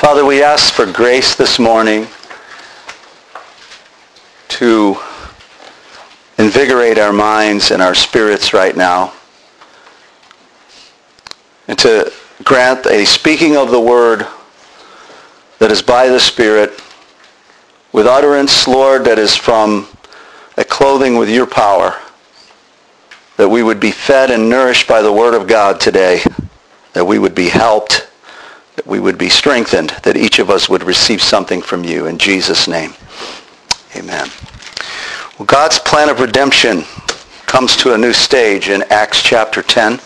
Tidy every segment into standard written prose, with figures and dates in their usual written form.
Father, we ask for grace this morning to invigorate our minds and our spirits right now, and to grant a speaking of the word that is by the Spirit, with utterance, Lord, that is from a clothing with your power, that we would be fed and nourished by the word of God today, that we would be helped, that we would be strengthened, that each of us would receive something from you. In Jesus' name, amen. Well, God's plan of redemption comes to a new stage in Acts chapter 10.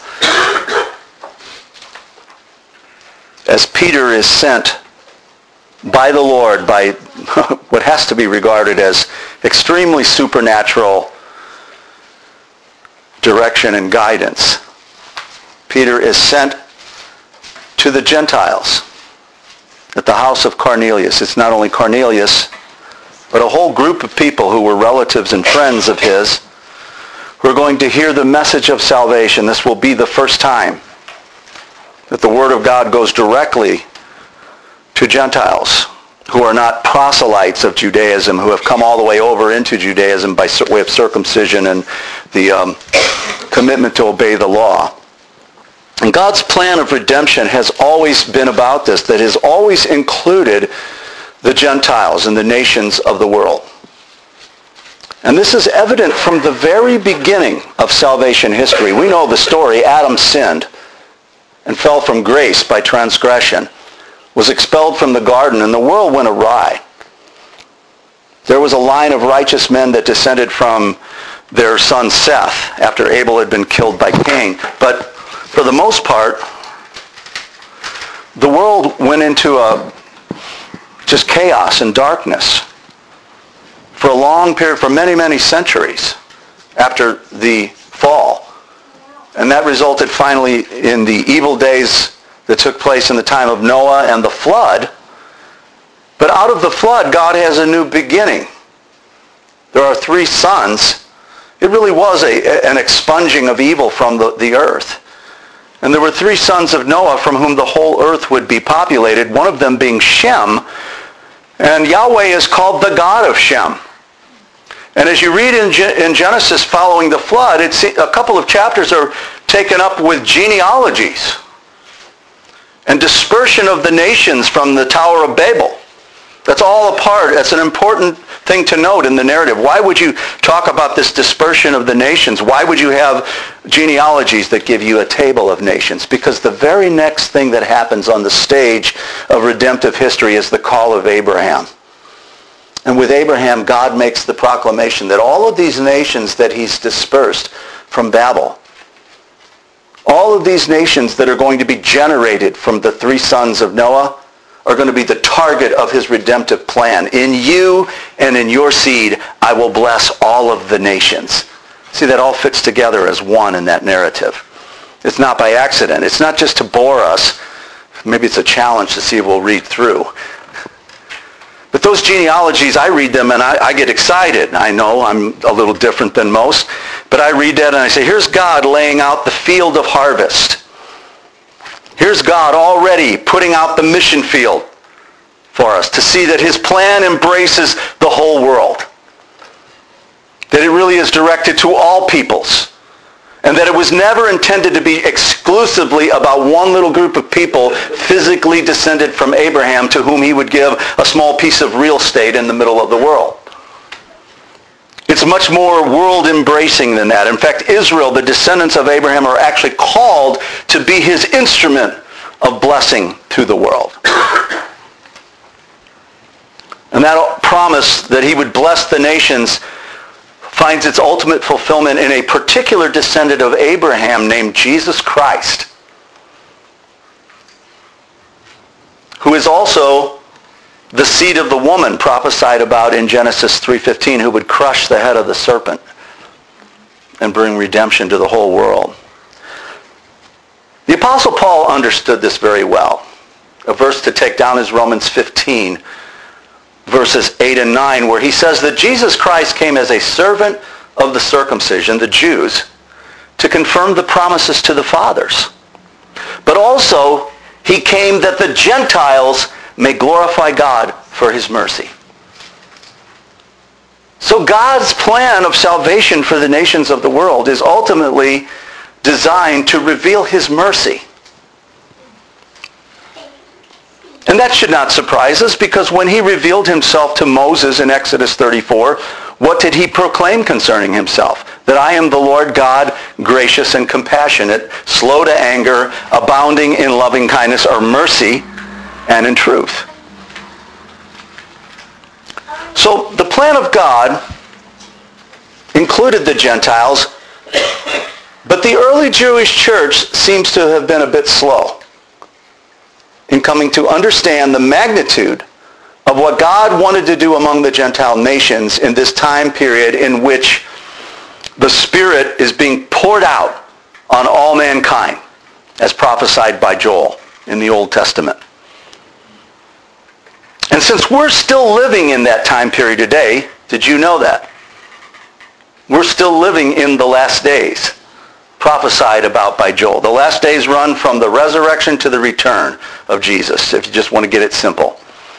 As Peter is sent by the Lord, by what has to be regarded as extremely supernatural direction and guidance, Peter is sent to the Gentiles at the house of Cornelius. It's not only Cornelius, but a whole group of people who were relatives and friends of his who are going to hear the message of salvation. This will be the first time that the Word of God goes directly to Gentiles who are not proselytes of Judaism, who have come all the way over into Judaism by way of circumcision and the commitment to obey the law. And God's plan of redemption has always been about this, that has always included the Gentiles and the nations of the world. And this is evident from the very beginning of salvation history. We know the story. Adam sinned and fell from grace by transgression, was expelled from the garden, and the world went awry. There was a line of righteous men that descended from their son Seth after Abel had been killed by Cain. But for the most part, the world went into just chaos and darkness for a long period, for many, many centuries after the fall. And that resulted finally in the evil days that took place in the time of Noah and the flood. But out of the flood, God has a new beginning. There are 3 sons. It really was an expunging of evil from the earth. And there were 3 sons of Noah from whom the whole earth would be populated, one of them being Shem. And Yahweh is called the God of Shem. And as you read in Genesis following the flood, a couple of chapters are taken up with genealogies and dispersion of the nations from the Tower of Babel. That's all a part. That's an important thing to note in the narrative. Why would you talk about this dispersion of the nations? Why would you have genealogies that give you a table of nations? Because the very next thing that happens on the stage of redemptive history is the call of Abraham. And with Abraham, God makes the proclamation that all of these nations that he's dispersed from Babel, all of these nations that are going to be generated from the 3 sons of Noah, are going to be the target of his redemptive plan. In you and in your seed, I will bless all of the nations. See, that all fits together as one in that narrative. It's not by accident. It's not just to bore us. Maybe it's a challenge to see if we'll read through. But those genealogies, I read them and I get excited. I know I'm a little different than most, but I read that and I say, here's God laying out the field of harvest. Here's God already putting out the mission field for us to see that his plan embraces the whole world. That it really is directed to all peoples. And that it was never intended to be exclusively about one little group of people physically descended from Abraham to whom he would give a small piece of real estate in the middle of the world. It's much more world-embracing than that. In fact, Israel, the descendants of Abraham, are actually called to be his instrument of blessing to the world. And that promise that he would bless the nations finds its ultimate fulfillment in a particular descendant of Abraham named Jesus Christ, who is also the seed of the woman prophesied about in Genesis 3:15, who would crush the head of the serpent and bring redemption to the whole world. The Apostle Paul understood this very well. A verse to take down is Romans 15, verses 8 and 9, where he says that Jesus Christ came as a servant of the circumcision, the Jews, to confirm the promises to the fathers. But also, he came that the Gentiles may glorify God for his mercy. So God's plan of salvation for the nations of the world is ultimately designed to reveal his mercy. And that should not surprise us, because when he revealed himself to Moses in Exodus 34, what did he proclaim concerning himself? That I am the Lord God, gracious and compassionate, slow to anger, abounding in loving kindness or mercy, and in truth. So the plan of God included the Gentiles, but the early Jewish church seems to have been a bit slow in coming to understand the magnitude of what God wanted to do among the Gentile nations in this time period in which the Spirit is being poured out on all mankind, as prophesied by Joel in the Old Testament. And since we're still living in that time period today, did you know that? We're still living in the last days, prophesied about by Joel. The last days run from the resurrection to the return of Jesus, if you just want to get it simple.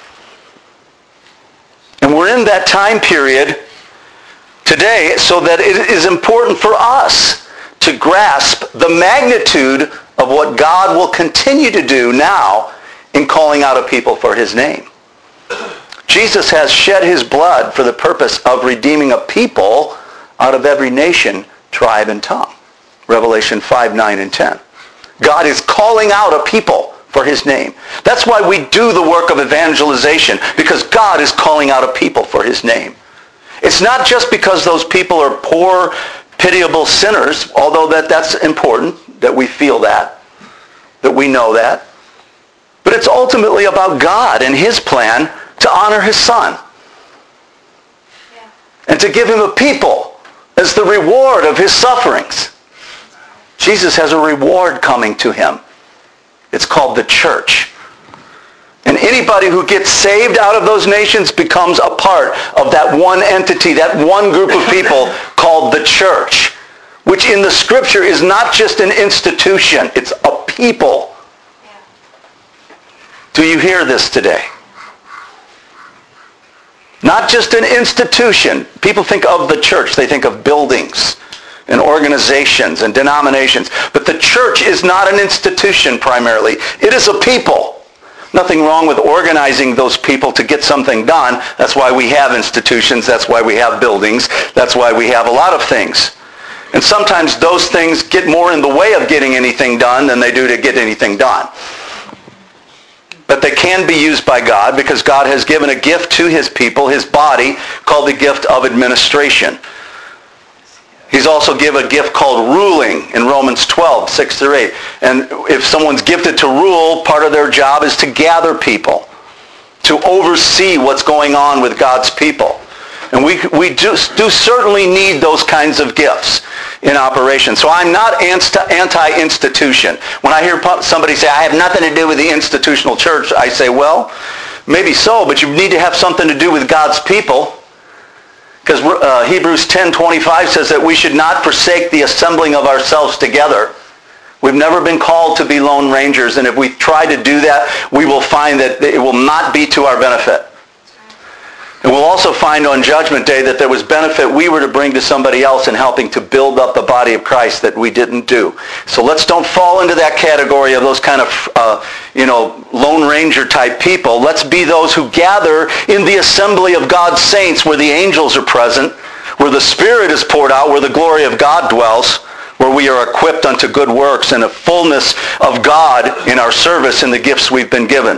And we're in that time period today, so that it is important for us to grasp the magnitude of what God will continue to do now in calling out a people for his name. Jesus has shed his blood for the purpose of redeeming a people out of every nation, tribe, and tongue. Revelation 5, 9, and 10. God is calling out a people for his name. That's why we do the work of evangelization, because God is calling out a people for his name. It's not just because those people are poor, pitiable sinners, although that's important, that we feel that we know that. But it's ultimately about God and his plan to honor his Son. Yeah. And to give him a people as the reward of his sufferings. Jesus has a reward coming to him. It's called the church. And anybody who gets saved out of those nations becomes a part of that one entity, that one group of people called the church, which in the scripture is not just an institution, it's a people. Do you hear this today? Not just an institution. People think of the church. They think of buildings and organizations and denominations. But the church is not an institution primarily. It is a people. Nothing wrong with organizing those people to get something done. That's why we have institutions. That's why we have buildings. That's why we have a lot of things. And sometimes those things get more in the way of getting anything done than they do to get anything done. But they can be used by God, because God has given a gift to his people, his body, called the gift of administration. He's also given a gift called ruling in Romans 12, 6 through 8. And if someone's gifted to rule, part of their job is to gather people, to oversee what's going on with God's people. And we do certainly need those kinds of gifts in operation. So I'm not anti-institution. When I hear somebody say, I have nothing to do with the institutional church, I say, well, maybe so, but you need to have something to do with God's people. Because Hebrews 10:25 says that we should not forsake the assembling of ourselves together. We've never been called to be lone rangers, and if we try to do that, we will find that it will not be to our benefit. And we'll also find on Judgment Day that there was benefit we were to bring to somebody else in helping to build up the body of Christ that we didn't do. So let's don't fall into that category of those kind of, Lone Ranger type people. Let's be those who gather in the assembly of God's saints, where the angels are present, where the Spirit is poured out, where the glory of God dwells, where we are equipped unto good works and a fullness of God in our service in the gifts we've been given.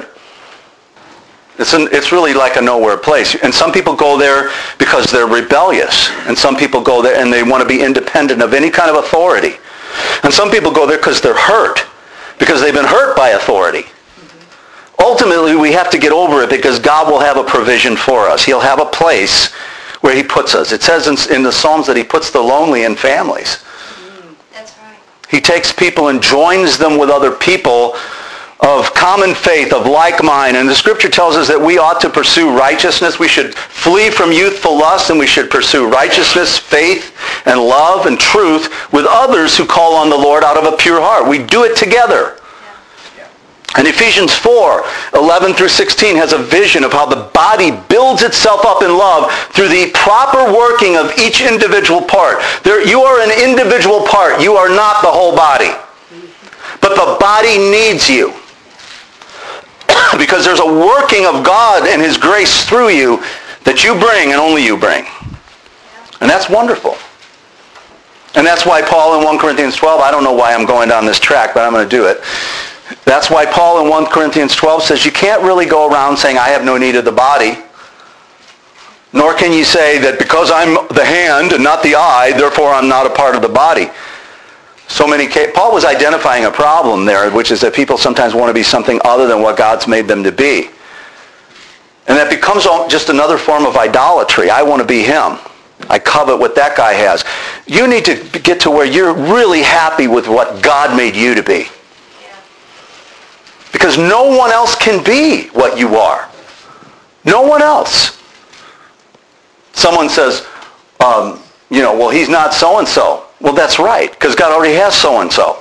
It's really like a nowhere place. And some people go there because they're rebellious. And some people go there and they want to be independent of any kind of authority. And some people go there because they're hurt, because they've been hurt by authority. Ultimately, we have to get over it, because God will have a provision for us. He'll have a place where he puts us. It says in the Psalms that he puts the lonely in families. That's right. He takes people and joins them with other people of common faith, of like mind. And the scripture tells us that we ought to pursue righteousness. We should flee from youthful lust, and we should pursue righteousness, faith, and love, and truth with others who call on the Lord out of a pure heart. We do it together. And Ephesians 4:11 through 16 has a vision of how the body builds itself up in love through the proper working of each individual part. You are an individual part. You are not the whole body. But the body needs you. Because there's a working of God and His grace through you that you bring and only you bring. And that's wonderful. And that's why Paul in 1 Corinthians 12, I don't know why I'm going down this track, but I'm going to do it. That's why Paul in 1 Corinthians 12 says you can't really go around saying, I have no need of the body. Nor can you say that because I'm the hand and not the eye, therefore I'm not a part of the body. Paul was identifying a problem there, which is that people sometimes want to be something other than what God's made them to be. And that becomes just another form of idolatry. I want to be him. I covet what that guy has. You need to get to where you're really happy with what God made you to be. Because no one else can be what you are. No one else. Someone says, well, he's not so-and-so. Well, that's right, because God already has so-and-so.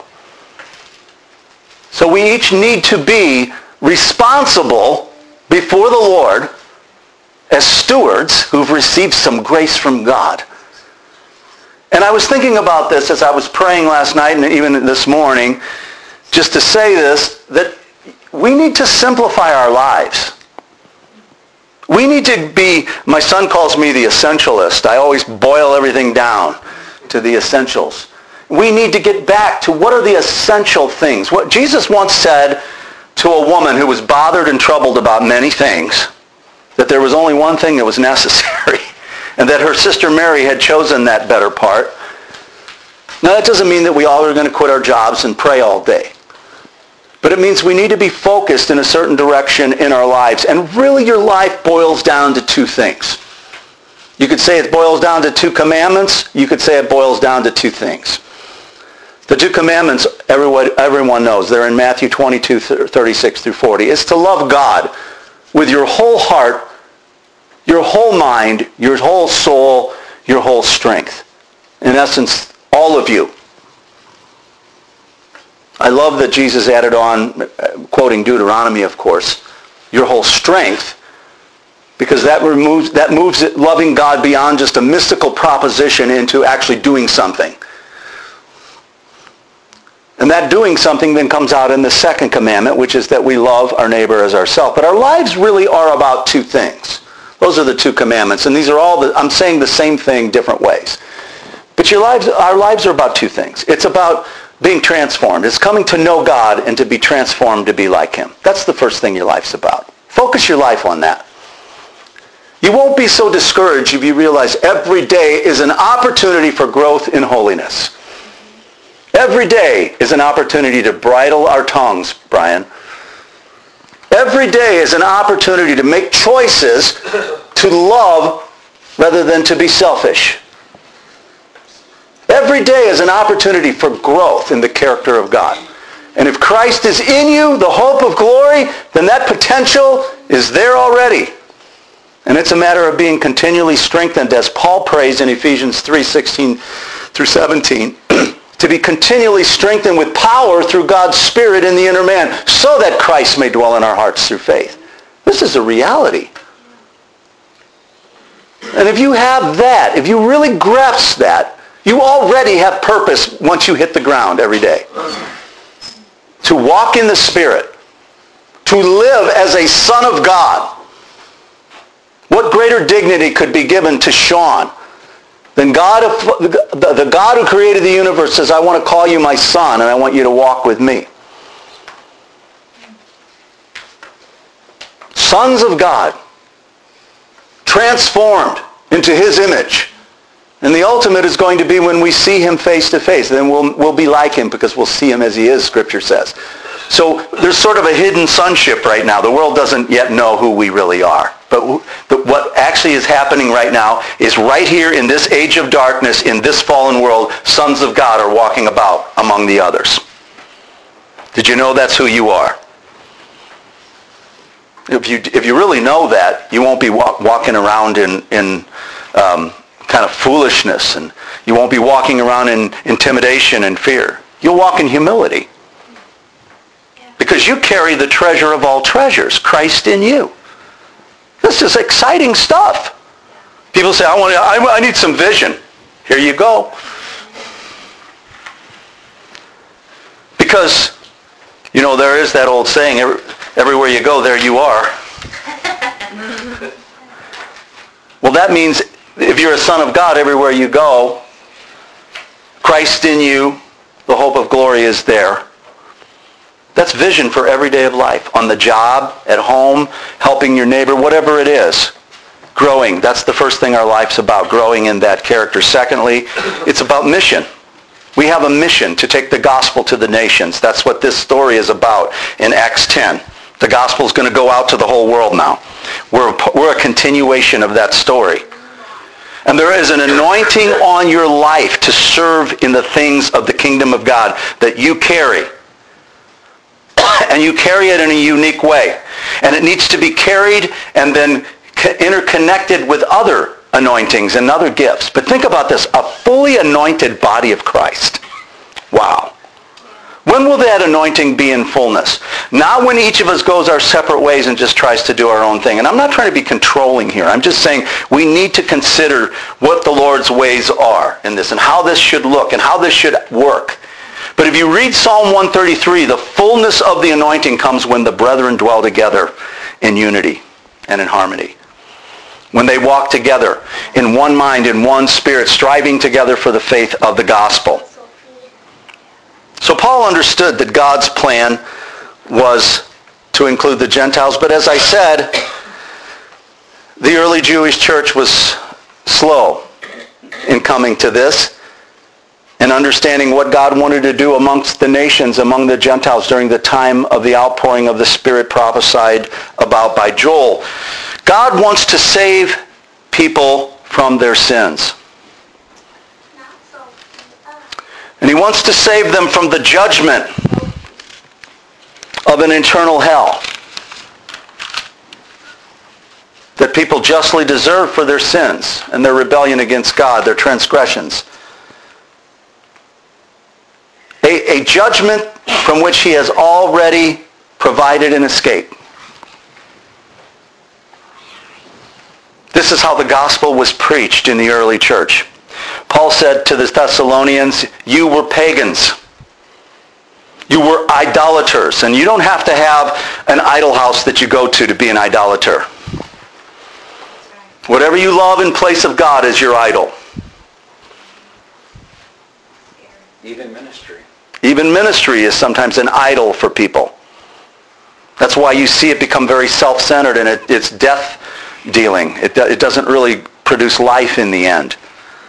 So we each need to be responsible before the Lord as stewards who've received some grace from God. And I was thinking about this as I was praying last night and even this morning, just to say this, that we need to simplify our lives. We need to be, my son calls me the essentialist. I always boil everything down to the essentials. We need to get back to what are the essential things. What Jesus once said to a woman who was bothered and troubled about many things, that there was only one thing that was necessary, and that her sister Mary had chosen that better part. Now that doesn't mean that we all are going to quit our jobs and pray all day. But it means we need to be focused in a certain direction in our lives. And really your life boils down to two things. You could say it boils down to 2 commandments. You could say it boils down to 2 things. The 2 commandments, everyone knows. They're in Matthew 22, 36 through 40. It's to love God with your whole heart, your whole mind, your whole soul, your whole strength. In essence, all of you. I love that Jesus added on, quoting Deuteronomy, of course, your whole strength, because that moves it, loving God beyond just a mystical proposition into actually doing something. And that doing something then comes out in the 2nd commandment, which is that we love our neighbor as ourselves. But our lives really are about 2 things. Those are the 2 commandments. And these are I'm saying the same thing different ways. But our lives are about 2 things. It's about being transformed. It's coming to know God and to be transformed to be like him. That's the first thing your life's about. Focus your life on that. You won't be so discouraged if you realize every day is an opportunity for growth in holiness. Every day is an opportunity to bridle our tongues, Brian. Every day is an opportunity to make choices to love rather than to be selfish. Every day is an opportunity for growth in the character of God. And if Christ is in you, the hope of glory, then that potential is there already. And it's a matter of being continually strengthened, as Paul prays in Ephesians 3:16 through 17, to be continually strengthened with power through God's Spirit in the inner man, so that Christ may dwell in our hearts through faith. This is a reality. And if you have that, if you really grasp that, you already have purpose once you hit the ground every day. To walk in the Spirit. To live as a son of God. What greater dignity could be given to Sean than the God who created the universe says, I want to call you my son and I want you to walk with me. Sons of God. Transformed into his image. And the ultimate is going to be when we see him face to face. Then we'll be like him because we'll see him as he is, Scripture says. So there's sort of a hidden sonship right now. The world doesn't yet know who we really are. But what actually is happening right now is right here in this age of darkness, in this fallen world, sons of God are walking about among the others. Did you know that's who you are? If you really know that, you won't be walking around in kind of foolishness, and you won't be walking around in intimidation and fear. You'll walk in humility. because you carry the treasure of all treasures, Christ in you. This is exciting stuff. People say, I need some vision. Here you go. Because, there is that old saying, everywhere you go, there you are. Well, that means if you're a son of God, everywhere you go, Christ in you, the hope of glory is there. That's vision for every day of life. On the job, at home, helping your neighbor, whatever it is. Growing. That's the first thing our life's about, growing in that character. Secondly, it's about mission. We have a mission to take the gospel to the nations. That's what this story is about in Acts 10. The gospel is going to go out to the whole world now. We're a continuation of that story. And there is an anointing on your life to serve in the things of the kingdom of God that you carry. And you carry it in a unique way. And it needs to be carried and then interconnected with other anointings and other gifts. But think about this, a fully anointed body of Christ. Wow. When will that anointing be in fullness? Not when each of us goes our separate ways and just tries to do our own thing. And I'm not trying to be controlling here. I'm just saying we need to consider what the Lord's ways are in this and how this should look and how this should work. But if you read Psalm 133, the fullness of the anointing comes when the brethren dwell together in unity and in harmony. When they walk together in one mind, in one spirit, striving together for the faith of the gospel. So Paul understood that God's plan was to include the Gentiles. But as I said, the early Jewish church was slow in coming to this and understanding what God wanted to do amongst the nations, among the Gentiles during the time of the outpouring of the Spirit prophesied about by Joel. God wants to save people from their sins. And he wants to save them from the judgment of an eternal hell that people justly deserve for their sins and their rebellion against God, their transgressions. A judgment from which he has already provided an escape. This is how the gospel was preached in the early church. Paul said to the Thessalonians, you were pagans. You were idolaters. And you don't have to have an idol house that you go to be an idolater. Whatever you love in place of God is your idol. Even ministry. Even ministry is sometimes an idol for people. That's why you see it become very self-centered and it's death dealing. It doesn't really produce life in the end.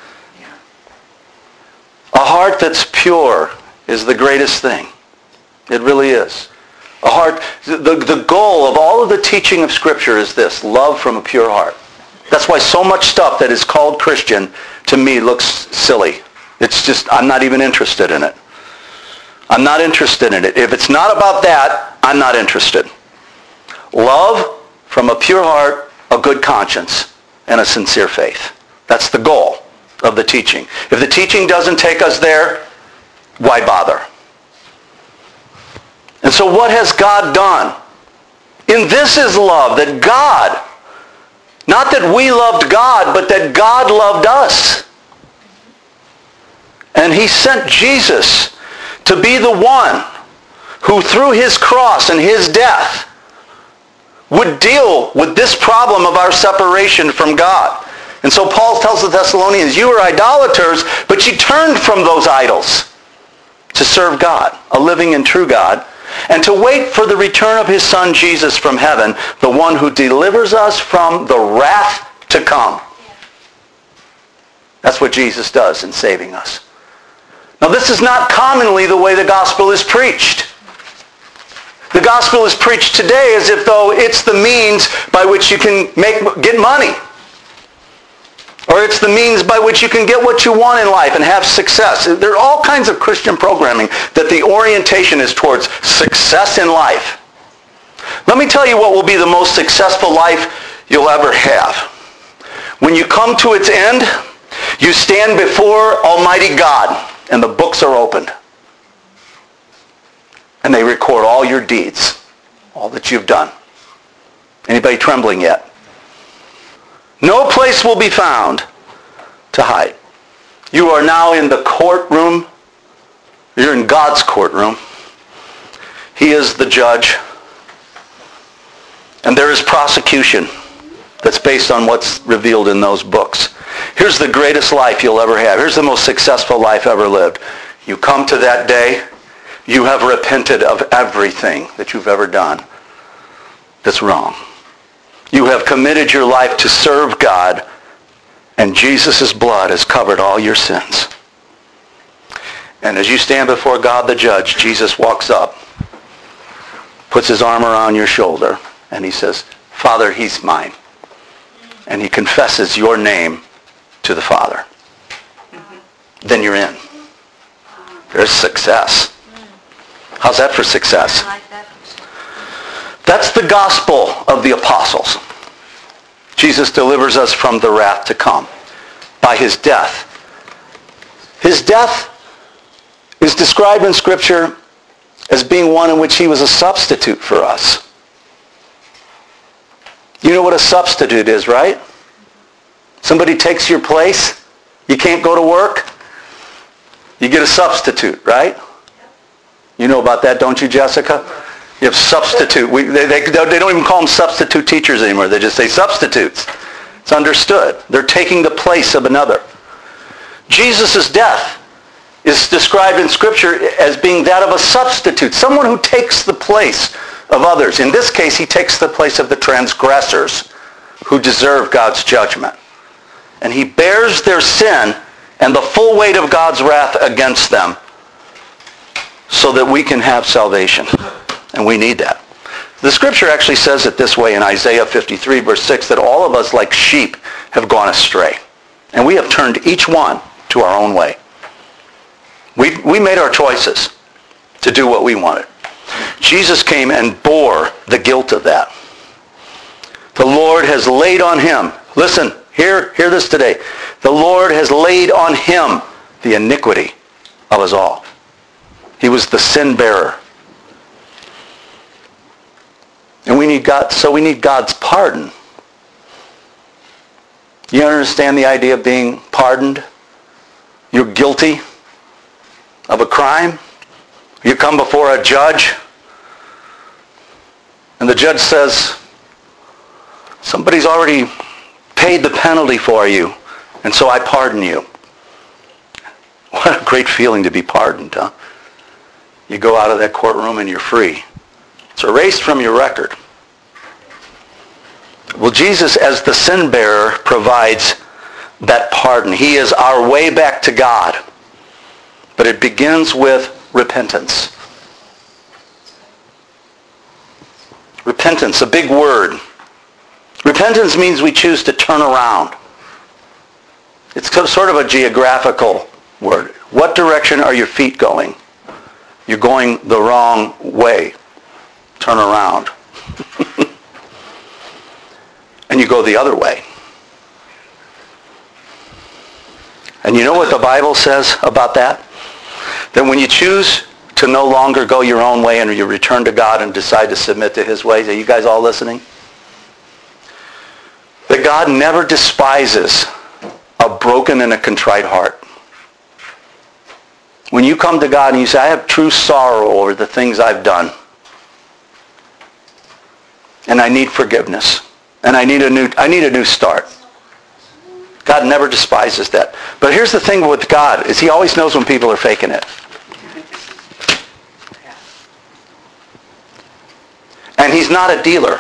A heart that's pure is the greatest thing. It really is. A heart, the goal of all of the teaching of Scripture is this, love from a pure heart. That's why so much stuff that is called Christian to me looks silly. It's just, I'm not even interested in it. I'm not interested in it. If it's not about that, I'm not interested. Love from a pure heart, a good conscience, and a sincere faith. That's the goal of the teaching. If the teaching doesn't take us there, why bother? And so what has God done? In this is love, that God, not that we loved God, but that God loved us. And he sent Jesus to be the one who through his cross and his death would deal with this problem of our separation from God. And so Paul tells the Thessalonians, you were idolaters, but you turned from those idols to serve God, a living and true God, and to wait for the return of his Son Jesus from heaven, the one who delivers us from the wrath to come. That's what Jesus does in saving us. Now this is not commonly the way the gospel is preached. The gospel is preached today as if though it's the means by which you can get money. Or it's the means by which you can get what you want in life and have success. There are all kinds of Christian programming that the orientation is towards success in life. Let me tell you what will be the most successful life you'll ever have. When you come to its end, you stand before Almighty God and the books are opened. And they record all your deeds, all that you've done. Anybody trembling yet? No place will be found to hide. You are now in the courtroom. You're in God's courtroom. He is the judge. And there is prosecution that's based on what's revealed in those books. Here's the greatest life you'll ever have. Here's the most successful life ever lived. You come to that day, you have repented of everything that you've ever done that's wrong. You have committed your life to serve God, and Jesus' blood has covered all your sins. And as you stand before God the judge, Jesus walks up, puts his arm around your shoulder, and he says, Father, he's mine. And he confesses your name to the Father. Then you're in. There's success. How's that for success? That's the gospel of the apostles. Jesus delivers us from the wrath to come by his death. His death is described in Scripture as being one in which he was a substitute for us. You know what a substitute is, right? Somebody takes your place. You can't go to work. You get a substitute, right? You know about that, don't you, Jessica? You have substitute. They don't even call them substitute teachers anymore. They just say substitutes. It's understood. They're taking the place of another. Jesus' death is described in Scripture as being that of a substitute, someone who takes the place of others. In this case, he takes the place of the transgressors who deserve God's judgment. And he bears their sin and the full weight of God's wrath against them so that we can have salvation. And we need that. The Scripture actually says it this way in Isaiah 53, verse 6, that all of us like sheep have gone astray. And we have turned each one to our own way. We made our choices to do what we wanted. Jesus came and bore the guilt of that. The Lord has laid on him, listen, hear this today. The Lord has laid on him the iniquity of us all. He was the sin bearer. And we need God's pardon. You understand the idea of being pardoned? You're guilty of a crime. You come before a judge, and the judge says, somebody's already paid the penalty for you, and so I pardon you. What a great feeling to be pardoned, huh? You go out of that courtroom and you're free. It's erased from your record. Well, Jesus, as the sin bearer, provides that pardon. He is our way back to God. But it begins with repentance. Repentance, a big word. Repentance means we choose to turn around. It's sort of a geographical word. What direction are your feet going? You're going the wrong way. Turn around. And you go the other way. And you know what the Bible says about that? That when you choose to no longer go your own way and you return to God and decide to submit to his ways, are you guys all listening? That God never despises a broken and a contrite heart. When you come to God and you say, I have true sorrow over the things I've done, and I need forgiveness, and I need a new start. God never despises that. But here's the thing with God, is he always knows when people are faking it. And he's not a dealer.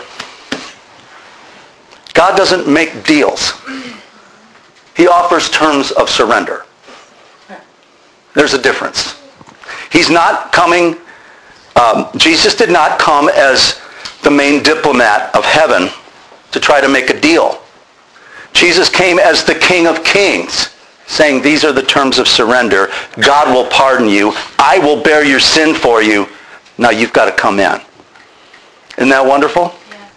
God doesn't make deals. He offers terms of surrender. There's a difference. He's not coming, Jesus did not come as the main diplomat of heaven to try to make a deal. Jesus came as the King of Kings, saying these are the terms of surrender. God will pardon you. I will bear your sin for you. Now you've got to come in. Isn't that wonderful?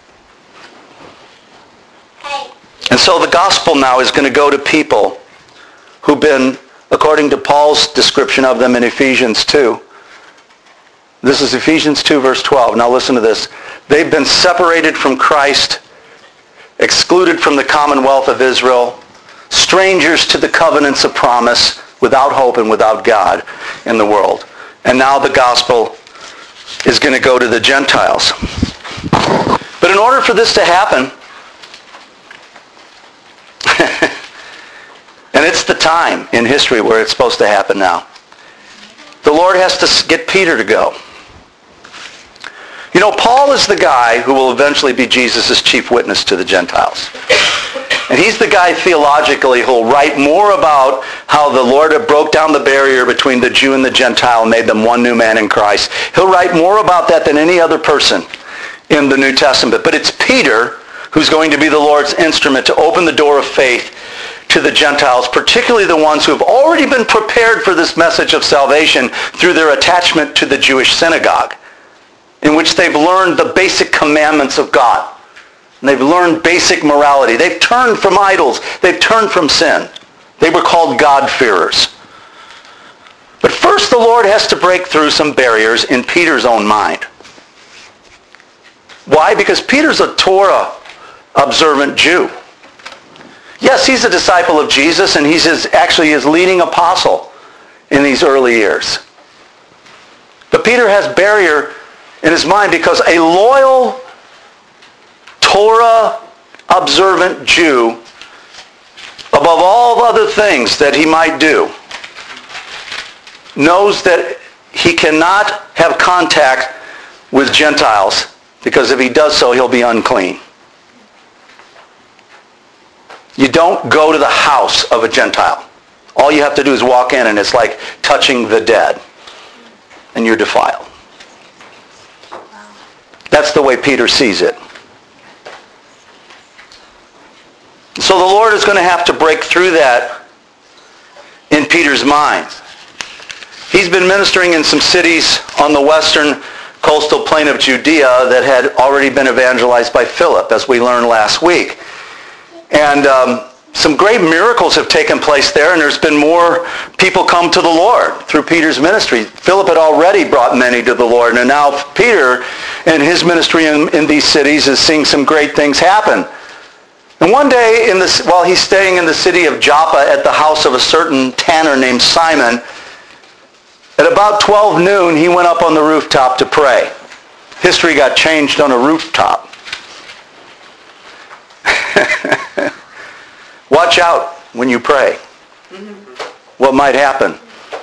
Yeah. And so the gospel now is going to go to people who've been, according to Paul's description of them in Ephesians 2, This is Ephesians 2, verse 12. Now listen to this. They've been separated from Christ, excluded from the commonwealth of Israel, strangers to the covenants of promise, without hope and without God in the world. And now the gospel is going to go to the Gentiles. But in order for this to happen, and it's the time in history where it's supposed to happen now, the Lord has to get Peter to go. You know, Paul is the guy who will eventually be Jesus' chief witness to the Gentiles. And he's the guy theologically who will write more about how the Lord broke down the barrier between the Jew and the Gentile and made them one new man in Christ. He'll write more about that than any other person in the New Testament. But it's Peter who's going to be the Lord's instrument to open the door of faith to the Gentiles, particularly the ones who have already been prepared for this message of salvation through their attachment to the Jewish synagogue, in which they've learned the basic commandments of God. And they've learned basic morality. They've turned from idols. They've turned from sin. They were called God-fearers. But first the Lord has to break through some barriers in Peter's own mind. Why? Because Peter's a Torah-observant Jew. Yes, he's a disciple of Jesus, and he's actually his leading apostle in these early years. But Peter has barrier in his mind because a loyal Torah-observant Jew, above all other things that he might do, knows that he cannot have contact with Gentiles because if he does so, he'll be unclean. You don't go to the house of a Gentile. All you have to do is walk in, and it's like touching the dead, and you're defiled. That's the way Peter sees it. So the Lord is going to have to break through that in Peter's mind. He's been ministering in some cities on the western coastal plain of Judea that had already been evangelized by Philip, as we learned last week. And some great miracles have taken place there, and there's been more people come to the Lord through Peter's ministry. Philip had already brought many to the Lord, and now Peter and his ministry in these cities is seeing some great things happen. And one day, while he's staying in the city of Joppa at the house of a certain tanner named Simon, at about 12 noon, he went up on the rooftop to pray. History got changed on a rooftop. Watch out when you pray. What might happen?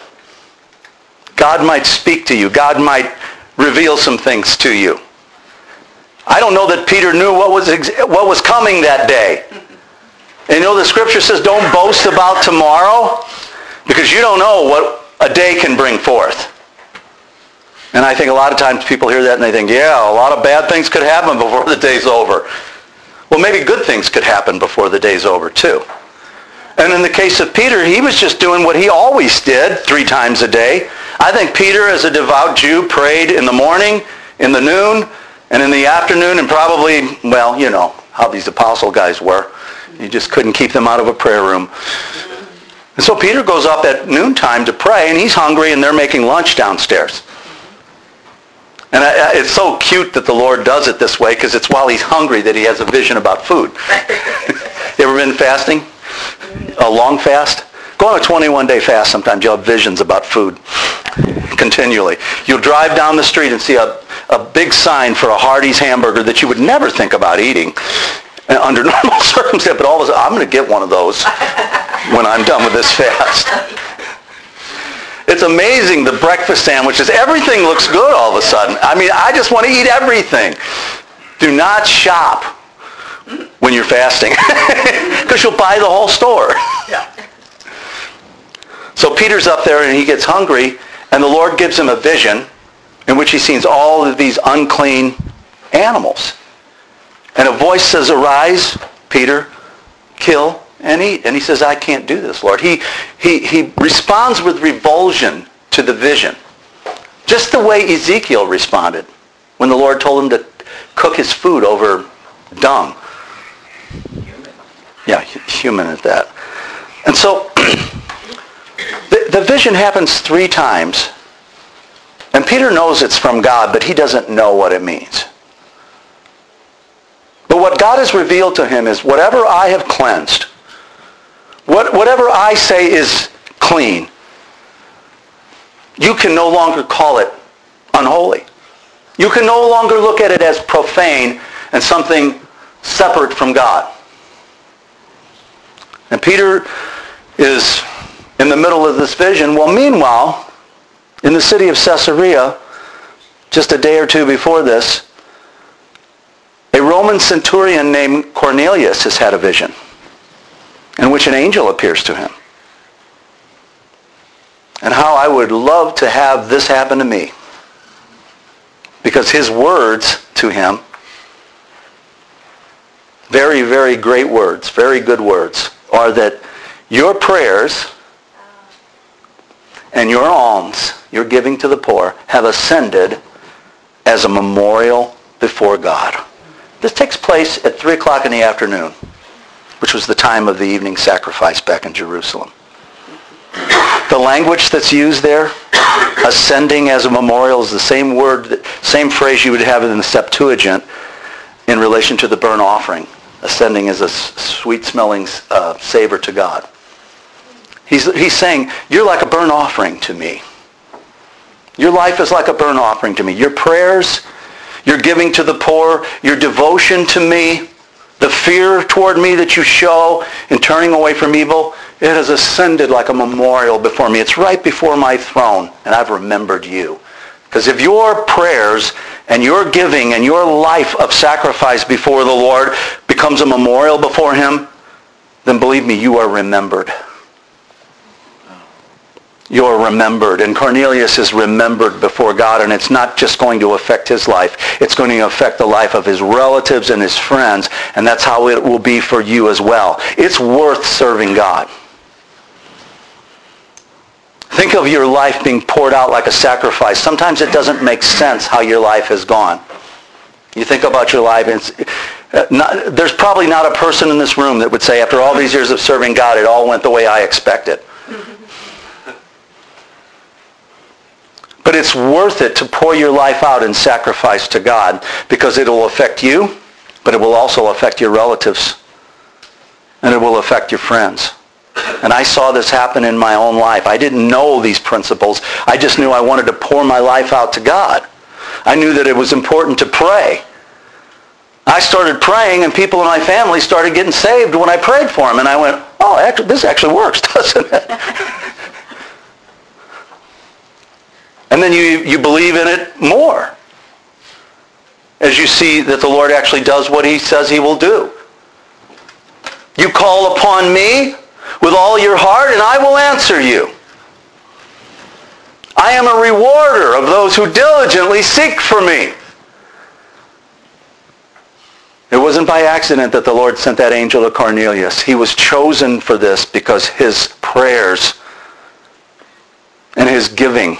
God might speak to you. God might reveal some things to you. I don't know that Peter knew what was coming that day. And you know the scripture says don't boast about tomorrow because you don't know what a day can bring forth. And I think a lot of times people hear that and they think, yeah, a lot of bad things could happen before the day's over. Well, maybe good things could happen before the day's over too. And in the case of Peter, he was just doing what he always did 3 times a day. I think Peter, as a devout Jew, prayed in the morning, in the noon, and in the afternoon, and probably, well, you know how these apostle guys were. You just couldn't keep them out of a prayer room. And so Peter goes up at noontime to pray, and he's hungry, and they're making lunch downstairs. And it's so cute that the Lord does it this way, because it's while he's hungry that he has a vision about food. You ever been fasting? A long fast? Go on a 21-day fast sometimes. You'll have visions about food continually. You'll drive down the street and see a big sign for a Hardee's hamburger that you would never think about eating under normal circumstances. But all of a sudden, I'm going to get one of those when I'm done with this fast. It's amazing, the breakfast sandwiches. Everything looks good all of a sudden. I mean, I just want to eat everything. Do not shop when you're fasting because you'll buy the whole store. Yeah. So Peter's up there and he gets hungry, and the Lord gives him a vision in which he sees all of these unclean animals. And a voice says, "Arise, Peter, kill and eat." And he says, "I can't do this, Lord." He responds with revulsion to the vision. Just the way Ezekiel responded when the Lord told him to cook his food over dung. Human. Yeah, human at that. And so the vision happens 3 times. And And Peter knows it's from God, but he doesn't know what it means. But what God has revealed to him is whatever I have cleansed, whatever I say is clean, you can no longer call it unholy. You can no longer look at it as profane and something separate from God. And Peter is in the middle of this vision. Well, meanwhile, in the city of Caesarea, just a day or two before this, a Roman centurion named Cornelius has had a vision in which an angel appears to him. And how I would love to have this happen to me. Because his words to him, very, very great words, very good words, are that your prayers and your alms, your giving to the poor, have ascended as a memorial before God. This takes place at 3 o'clock in the afternoon, which was the time of the evening sacrifice back in Jerusalem. The language that's used there, ascending as a memorial, is the same word, same phrase you would have in the Septuagint in relation to the burnt offering. Ascending as a sweet-smelling savor to God. He's saying, you're like a burnt offering to me. Your life is like a burnt offering to me. Your prayers, your giving to the poor, your devotion to me, the fear toward me that you show in turning away from evil, it has ascended like a memorial before me. It's right before my throne, and I've remembered you. Because if your prayers and your giving and your life of sacrifice before the Lord becomes a memorial before him, then believe me, you are remembered. You are remembered. And Cornelius is remembered before God, and it's not just going to affect his life. It's going to affect the life of his relatives and his friends, and that's how it will be for you as well. It's worth serving God. Think of your life being poured out like a sacrifice. Sometimes it doesn't make sense how your life has gone. You think about your life, and there's probably not a person in this room that would say, after all these years of serving God, it all went the way I expected. But it's worth it to pour your life out in sacrifice to God, because it will affect you, but it will also affect your relatives, and it will affect your friends. And I saw this happen in my own life. I didn't know these principles. I just knew I wanted to pour my life out to God. I knew that it was important to pray. I started praying, and people in my family started getting saved when I prayed for them. And I went, oh, this actually works, doesn't it? And then you believe in it more as you see that the Lord actually does what he says he will do. You call upon me with all your heart, and I will answer you. I am a rewarder of those who diligently seek for me. It wasn't by accident that the Lord sent that angel to Cornelius. He was chosen for this because his prayers and his giving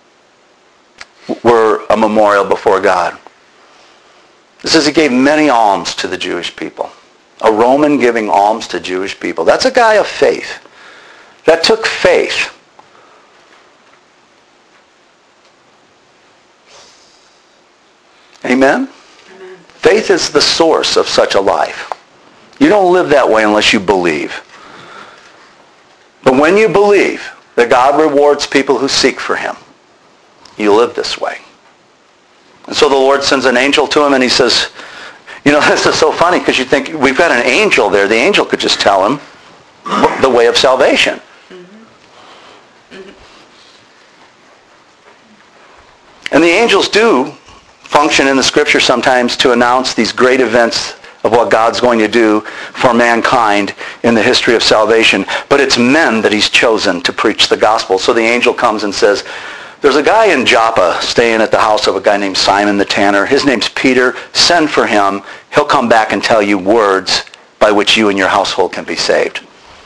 were a memorial before God. It says he gave many alms to the Jewish people. A Roman giving alms to Jewish people. That's a guy of faith. That took faith. Amen? Amen? Faith is the source of such a life. You don't live that way unless you believe. But when you believe that God rewards people who seek for him, you live this way. And so the Lord sends an angel to him, and he says, you know, this is so funny because you think, we've got an angel there. The angel could just tell him the way of salvation. And the angels do function in the Scripture sometimes to announce these great events of what God's going to do for mankind in the history of salvation. But it's men that he's chosen to preach the gospel. So the angel comes and says, there's a guy in Joppa staying at the house of a guy named Simon the tanner. His name's Peter. Send for him. He'll come back and tell you words by which you and your household can be saved.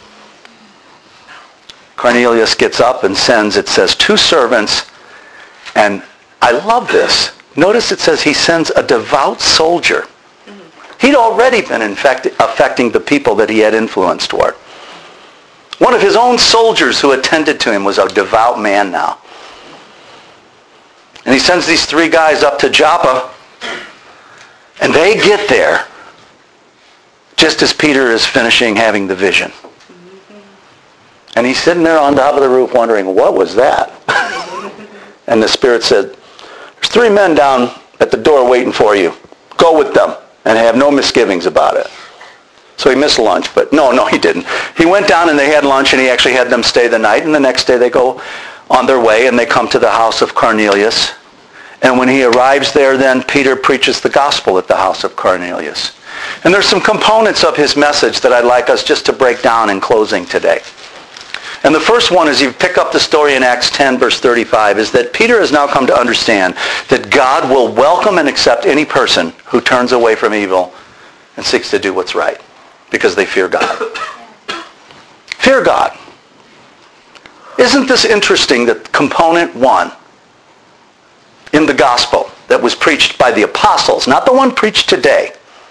Cornelius gets up and sends, it says, 2 servants. And I love this. Notice it says he sends a devout soldier. He'd already been affecting the people that he had influence toward. One of his own soldiers who attended to him was a devout man now. And he sends these 3 guys up to Joppa, and they get there just as Peter is finishing having the vision. And he's sitting there on top of the roof wondering, what was that? And the Spirit said, there's 3 men down at the door waiting for you. Go with them and have no misgivings about it. So he missed lunch, but no, he didn't. He went down and they had lunch, and he actually had them stay the night, and the next day they go on their way and they come to the house of Cornelius. And when he arrives there, then Peter preaches the gospel at the house of Cornelius. And there's some components of his message that I'd like us just to break down in closing today. And the first one, as you pick up the story in Acts 10, verse 35, is that Peter has now come to understand that God will welcome and accept any person who turns away from evil and seeks to do what's right, because they fear God. Fear God. Isn't this interesting that component 1 in the gospel that was preached by the apostles, not the one preached today,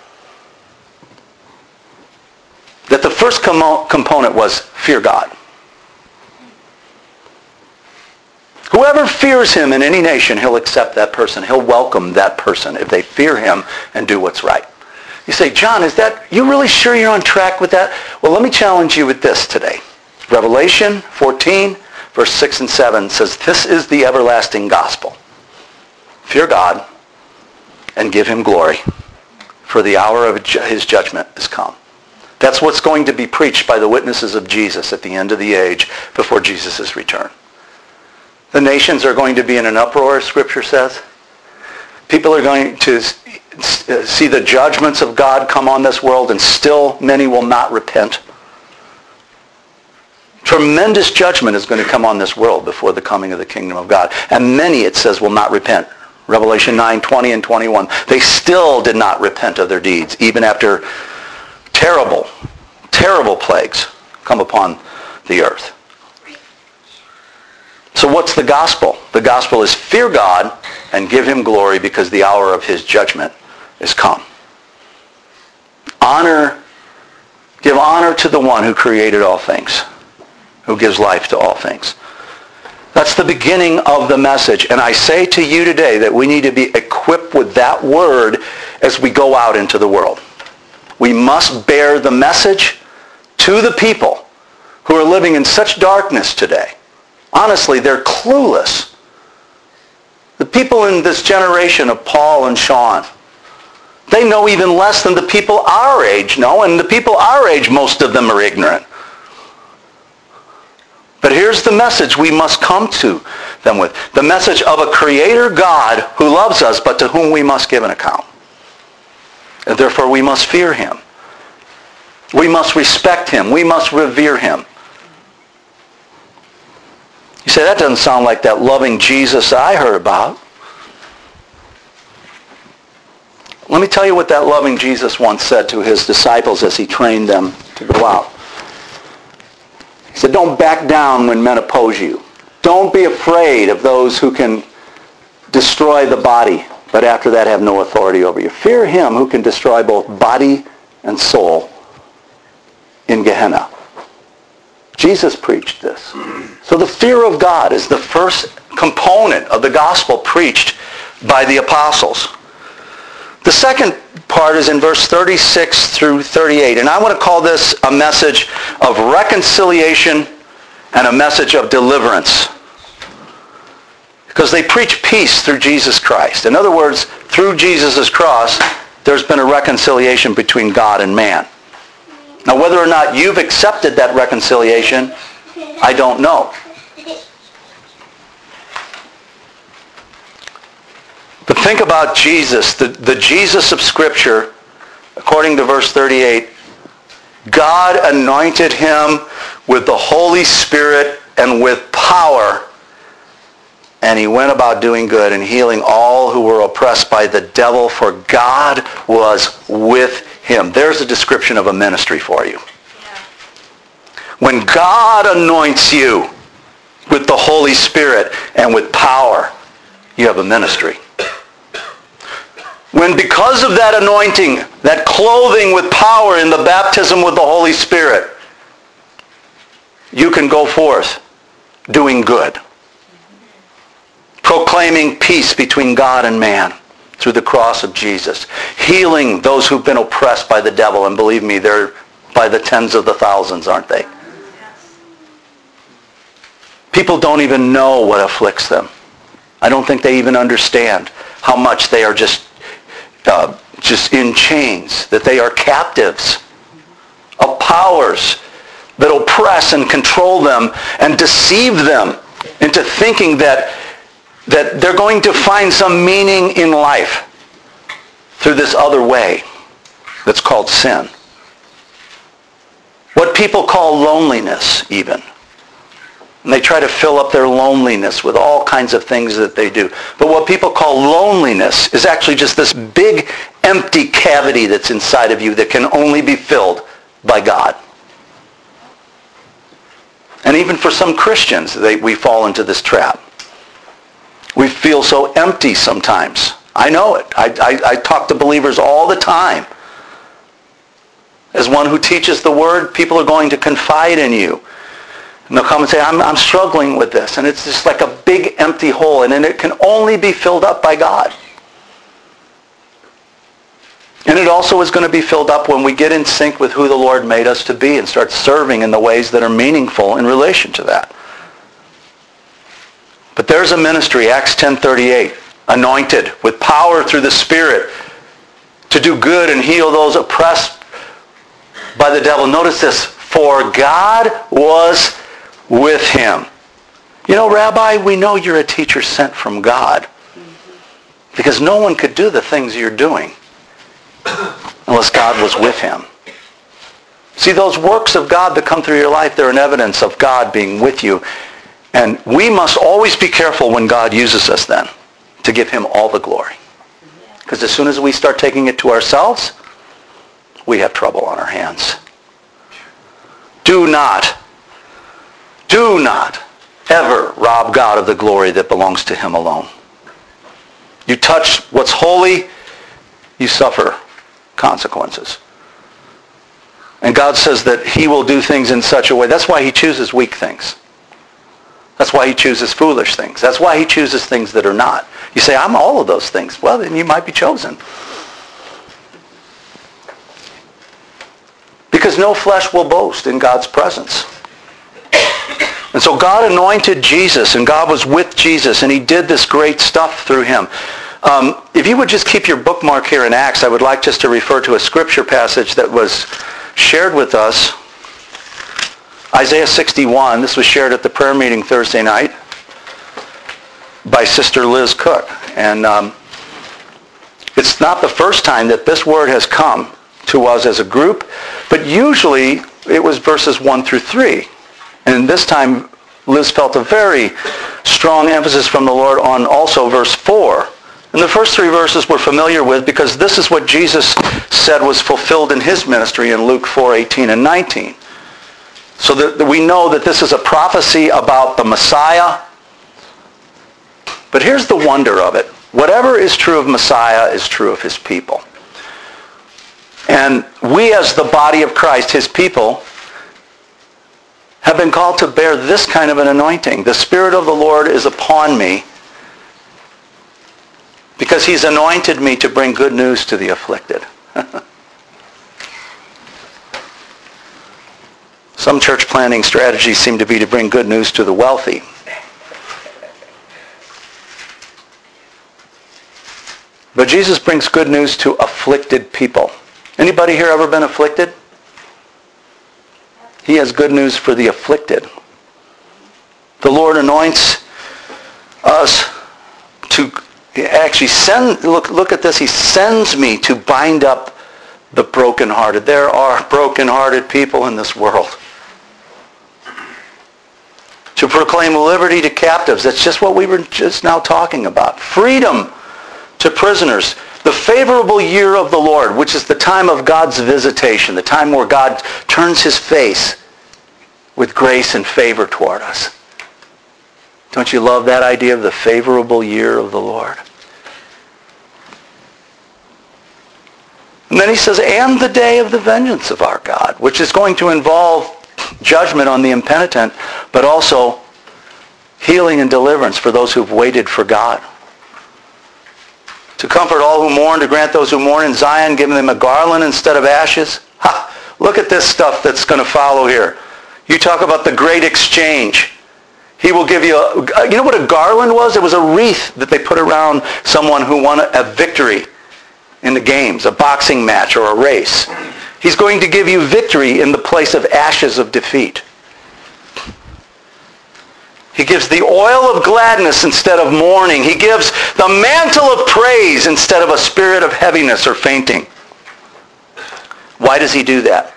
that the first component was fear God. Whoever fears him in any nation, he'll accept that person. He'll welcome that person if they fear him and do what's right. You say, John, you really sure you're on track with that? Well, let me challenge you with this today. Revelation 14, verse 6 and 7 says, this is the everlasting gospel. Fear God and give him glory, for the hour of his judgment is come. That's what's going to be preached by the witnesses of Jesus at the end of the age before Jesus' return. The nations are going to be in an uproar, Scripture says. People are going to see the judgments of God come on this world, and still many will not repent. Tremendous judgment is going to come on this world before the coming of the kingdom of God. And many, it says, will not repent. Revelation 9, 20 and 21. They still did not repent of their deeds, even after terrible, terrible plagues come upon the earth. So what's the gospel? The gospel is fear God and give him glory, because the hour of his judgment is come. Give honor to the one who created all things, who gives life to all things. That's the beginning of the message. And I say to you today that we need to be equipped with that word as we go out into the world. We must bear the message to the people who are living in such darkness today. Honestly, they're clueless. The people in this generation of Paul and Sean, they know even less than the people our age know, and the people our age, most of them are ignorant. But here's the message we must come to them with. The message of a creator God who loves us, but to whom we must give an account. And therefore we must fear him. We must respect him. We must revere him. You say, that doesn't sound like that loving Jesus I heard about. Let me tell you what that loving Jesus once said to his disciples as he trained them to go out. He said, don't back down when men oppose you. Don't be afraid of those who can destroy the body, but after that have no authority over you. Fear him who can destroy both body and soul in Gehenna. Jesus preached this. So the fear of God is the first component of the gospel preached by the apostles. The second part is in verse 36 through 38. And I want to call this a message of reconciliation and a message of deliverance. Because they preach peace through Jesus Christ. In other words, through Jesus' cross, there's been a reconciliation between God and man. Now, whether or not you've accepted that reconciliation, I don't know. But think about Jesus, the Jesus of Scripture, according to verse 38. God anointed him with the Holy Spirit and with power, and he went about doing good and healing all who were oppressed by the devil, for God was with him. There's a description of a ministry for you. When God anoints you with the Holy Spirit and with power, you have a ministry. When because of that anointing, that clothing with power in the baptism with the Holy Spirit, you can go forth doing good. proclaiming peace between God and man through the cross of Jesus, healing those who've been oppressed by the devil, and believe me, they're by the tens of the thousands, aren't they? People don't even know what afflicts them. I don't think they even understand how much they are just in chains, that they are captives of powers that oppress and control them and deceive them into thinking that they're going to find some meaning in life through this other way that's called sin. What people call loneliness, even. And they try to fill up their loneliness with all kinds of things that they do. But what people call loneliness is actually just this big empty cavity that's inside of you that can only be filled by God. And even for some Christians, we fall into this trap. We feel so empty sometimes. I know it. I talk to believers all the time. As one who teaches the Word, people are going to confide in you. And they'll come and say, I'm struggling with this. And it's just like a big empty hole. And then it can only be filled up by God. And it also is going to be filled up when we get in sync with who the Lord made us to be and start serving in the ways that are meaningful in relation to that. But there's a ministry, Acts 10:38, anointed with power through the Spirit to do good and heal those oppressed by the devil. Notice this, for God was with him. You know, Rabbi, we know you're a teacher sent from God because no one could do the things you're doing unless God was with him. See, those works of God that come through your life, they're an evidence of God being with you. And we must always be careful when God uses us then to give him all the glory. Because as soon as we start taking it to ourselves, we have trouble on our hands. Do not ever rob God of the glory that belongs to him alone. You touch what's holy, you suffer consequences. And God says that he will do things in such a way. That's why he chooses weak things. That's why he chooses foolish things. That's why he chooses things that are not. You say, I'm all of those things. Well, then you might be chosen. Because no flesh will boast in God's presence. And so God anointed Jesus, and God was with Jesus, and he did this great stuff through him. If you would just keep your bookmark here in Acts, I would like just to refer to a scripture passage that was shared with us. Isaiah 61. This was shared at the prayer meeting Thursday night by Sister Liz Cook. And it's not the first time that this word has come to us as a group, but usually it was verses 1 through 3. And this time Liz felt a very strong emphasis from the Lord on also verse 4. And the first 3 verses we're familiar with because this is what Jesus said was fulfilled in his ministry in Luke 4:18 and 19. So that we know that this is a prophecy about the Messiah. But here's the wonder of it. Whatever is true of Messiah is true of his people. And we as the body of Christ, his people, have been called to bear this kind of an anointing. The Spirit of the Lord is upon me because he's anointed me to bring good news to the afflicted. Some church planting strategies seem to be to bring good news to the wealthy. But Jesus brings good news to afflicted people. Anybody here ever been afflicted? He has good news for the afflicted. The Lord anoints us to actually send, look at this, he sends me to bind up the brokenhearted. There are brokenhearted people in this world. To proclaim liberty to captives. That's just what we were just now talking about. Freedom to prisoners. The favorable year of the Lord, which is the time of God's visitation, the time where God turns his face with grace and favor toward us. Don't you love that idea of the favorable year of the Lord? And then he says, and the day of the vengeance of our God, which is going to involve judgment on the impenitent, but also Healing and deliverance for those who've waited for God. To comfort all who mourn, to grant those who mourn in Zion, giving them a garland instead of ashes. Ha! Look at this stuff that's going to follow here. You talk about the great exchange. He will give you you know what a garland was? It was a wreath that they put around someone who won a victory in the games, a boxing match or a race. He's going to give you victory in the place of ashes of defeat. He gives the oil of gladness instead of mourning. He gives the mantle of praise instead of a spirit of heaviness or fainting. Why does he do that?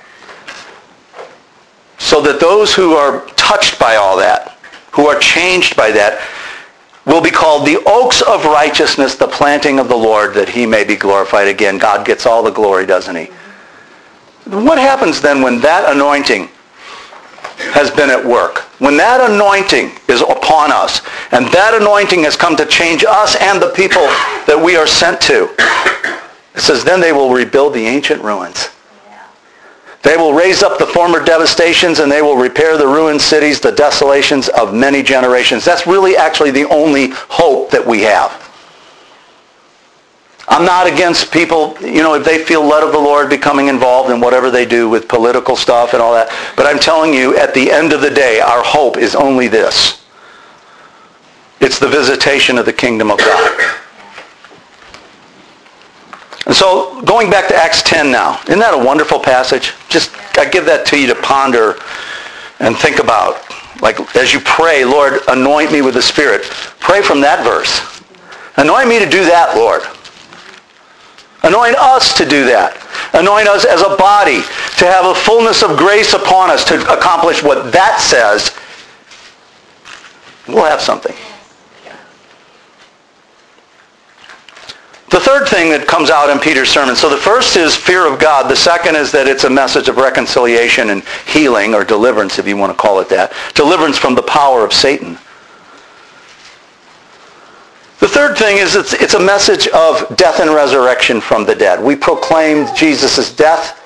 So that those who are touched by all that, who are changed by that, will be called the oaks of righteousness, the planting of the Lord, that he may be glorified again. God gets all the glory, doesn't he? What happens then when that anointing has been at work? When that anointing is upon us, and that anointing has come to change us and the people that we are sent to, it says, then they will rebuild the ancient ruins. They will raise up the former devastations, and they will repair the ruined cities, the desolations of many generations. That's really actually the only hope that we have. I'm not against people, if they feel led of the Lord, becoming involved in whatever they do with political stuff and all that. But I'm telling you, at the end of the day, our hope is only this. It's the visitation of the kingdom of God. And so, going back to Acts 10 now, isn't that a wonderful passage? I give that to you to ponder and think about. Like, as you pray, Lord, anoint me with the Spirit. Pray from that verse. Anoint me to do that, Lord. Anoint us to do that. Anoint us as a body to have a fullness of grace upon us to accomplish what that says. We'll have something. The third thing that comes out in Peter's sermon, so the first is fear of God. The second is that it's a message of reconciliation and healing, or deliverance, if you want to call it that. Deliverance from the power of Satan. The third thing is it's a message of death and resurrection from the dead. We proclaimed Jesus' death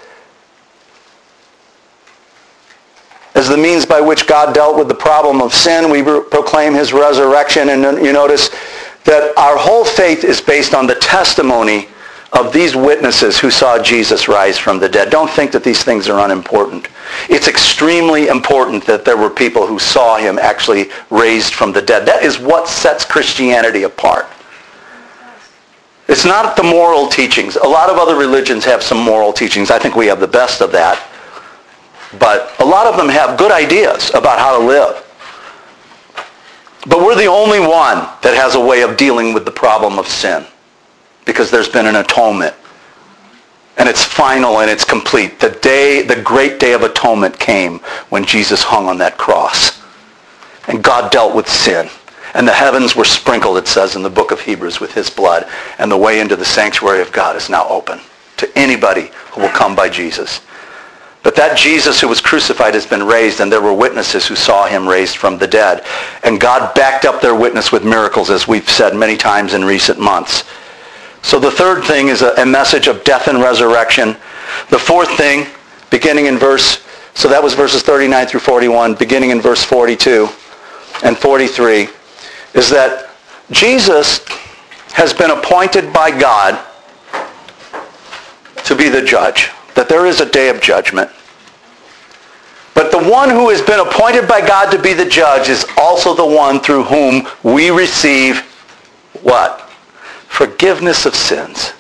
as the means by which God dealt with the problem of sin. We proclaim his resurrection, and you notice that our whole faith is based on the testimony of these witnesses who saw Jesus rise from the dead. Don't think that these things are unimportant. It's extremely important that there were people who saw him actually raised from the dead. That is what sets Christianity apart. It's not the moral teachings. A lot of other religions have some moral teachings. I think we have the best of that. But a lot of them have good ideas about how to live. But we're the only one that has a way of dealing with the problem of sin, because there's been an atonement. And it's final and it's complete. The great day of atonement came when Jesus hung on that cross. And God dealt with sin. And the heavens were sprinkled, it says in the book of Hebrews, with his blood. And the way into the sanctuary of God is now open to anybody who will come by Jesus. But that Jesus who was crucified has been raised, and there were witnesses who saw him raised from the dead. And God backed up their witness with miracles, as we've said many times in recent months. So the third thing is a message of death and resurrection. The fourth thing, beginning in so that was verses 39 through 41, beginning in verse 42 and 43, is that Jesus has been appointed by God to be the judge. That there is a day of judgment. But the one who has been appointed by God to be the judge is also the one through whom we receive what? Forgiveness of sins.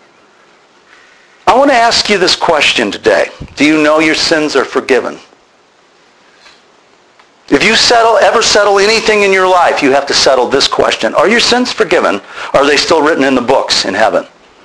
I want to ask you this question today. Do you know your sins are forgiven? If you ever settle anything in your life, you have to settle this question. Are your sins forgiven? Or are they still written in the books in heaven?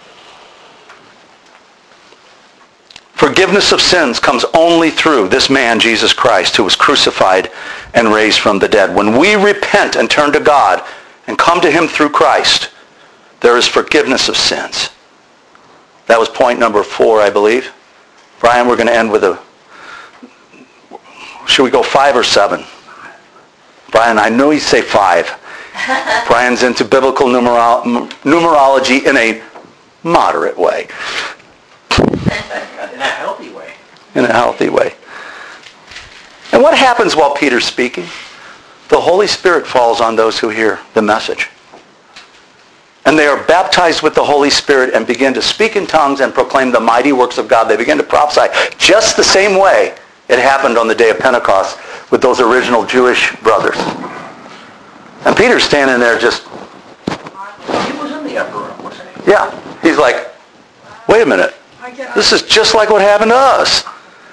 Forgiveness of sins comes only through this man, Jesus Christ, who was crucified and raised from the dead. When we repent and turn to God and come to him through Christ, there is forgiveness of sins. That was point number 4, I believe. Brian, we're going to end with should we go 5 or 7? Brian, I know you say 5. Brian's into biblical numerology in a moderate way. In a healthy way. In a healthy way. And what happens while Peter's speaking? the Holy Spirit falls on those who hear the message. And they are baptized with the Holy Spirit and begin to speak in tongues and proclaim the mighty works of God. They begin to prophesy just the same way it happened on the day of Pentecost with those original Jewish brothers. And Peter's standing there just... He was in the upper room, wasn't he? Yeah. He's like, wait a minute. This is just like what happened to us.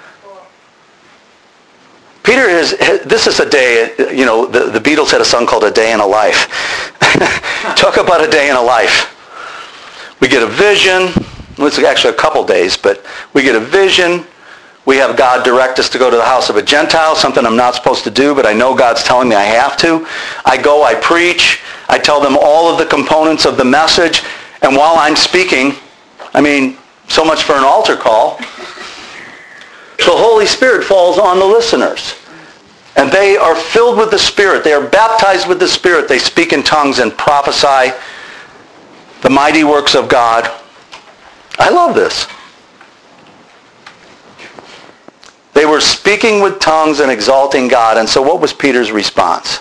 Peter this is a day, the Beatles had a song called A Day in a Life. Talk about a day in a life. We get a vision. Well, it's actually a couple days, but we get a vision. We have God direct us to go to the house of a Gentile, something I'm not supposed to do, but I know God's telling me I have to. I go, I preach. I tell them all of the components of the message. And while I'm speaking, so much for an altar call. The Holy Spirit falls on the listeners. And they are filled with the Spirit. They are baptized with the Spirit. They speak in tongues and prophesy the mighty works of God. I love this. They were speaking with tongues and exalting God. And so what was Peter's response?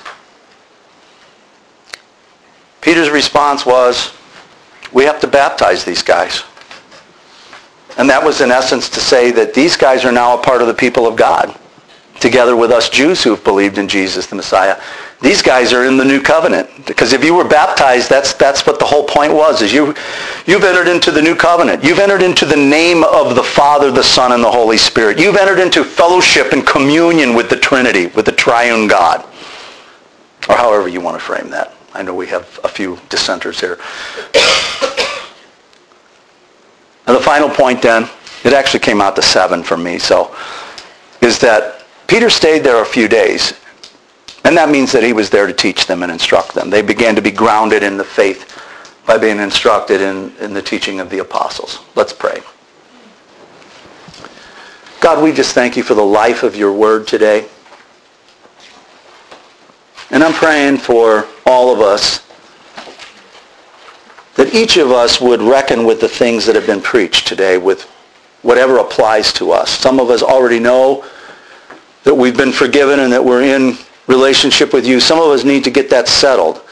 Peter's response was, we have to baptize these guys. And that was in essence to say that these guys are now a part of the people of God, together with us Jews who have believed in Jesus the Messiah. These guys are in the new covenant. Because if you were baptized, that's what the whole point was, is you've entered into the new covenant. You've entered into the name of the Father, the Son, and the Holy Spirit. You've entered into fellowship and communion with the Trinity, with the triune God. Or however you want to frame that. I know we have a few dissenters here. And the final point then, it actually came out to 7 for me, is that Peter stayed there a few days. And that means that he was there to teach them and instruct them. They began to be grounded in the faith by being instructed in the teaching of the apostles. Let's pray. God, we just thank you for the life of your word today. And I'm praying for all of us that each of us would reckon with the things that have been preached today, with whatever applies to us. Some of us already know that we've been forgiven and that we're in relationship with you. Some of us need to get that settled.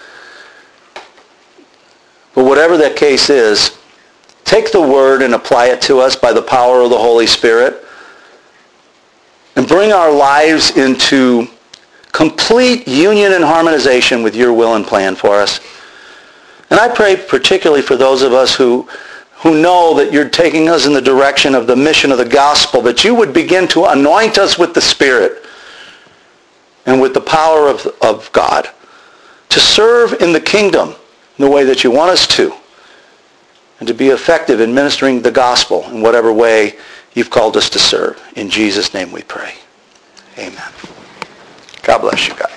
But whatever that case is, take the word and apply it to us by the power of the Holy Spirit and bring our lives into complete union and harmonization with your will and plan for us. And I pray particularly for those of us who know that you're taking us in the direction of the mission of the gospel, that you would begin to anoint us with the Spirit and with the power of God to serve in the kingdom in the way that you want us to, and to be effective in ministering the gospel in whatever way you've called us to serve. In Jesus' name we pray. Amen. God bless you guys.